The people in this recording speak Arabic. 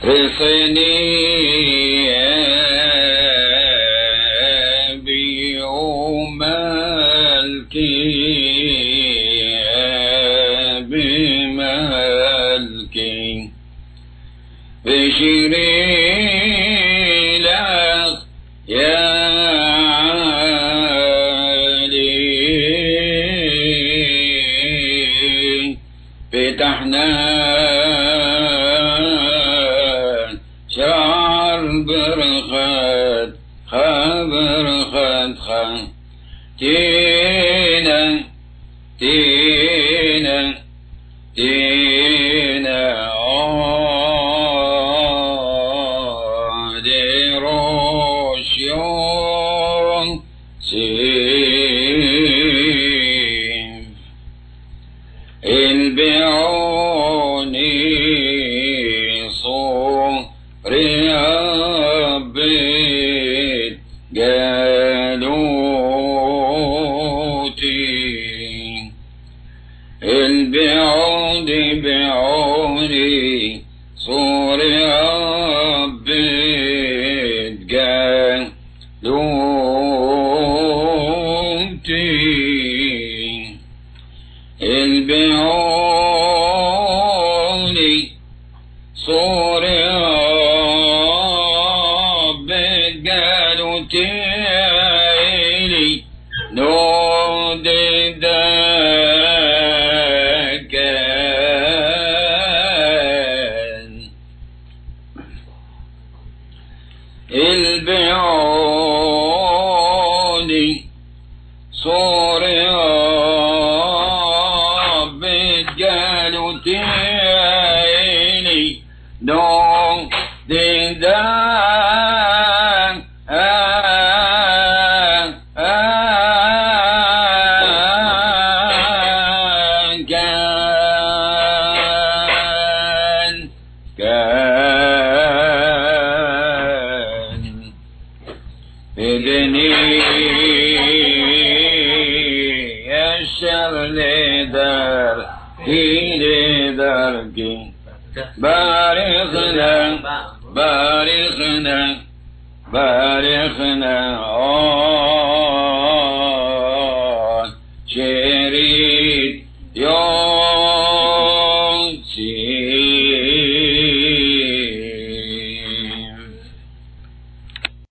رصني بملكي بملكي بشري لك يا علي فتحنا شعر برخد خبر خد خد تينا تينا تينا ديروشيون سيف البيعوني صوري عبد جالوتي البيعوني بيعوني صوري عبد جالوتي البيعوني صوري عبد جالوتي نود دكان البيعوني صوري عبد جالوتي نود دكان بدني الشر لدار لدرجي بارخنا بارخنا بارخنا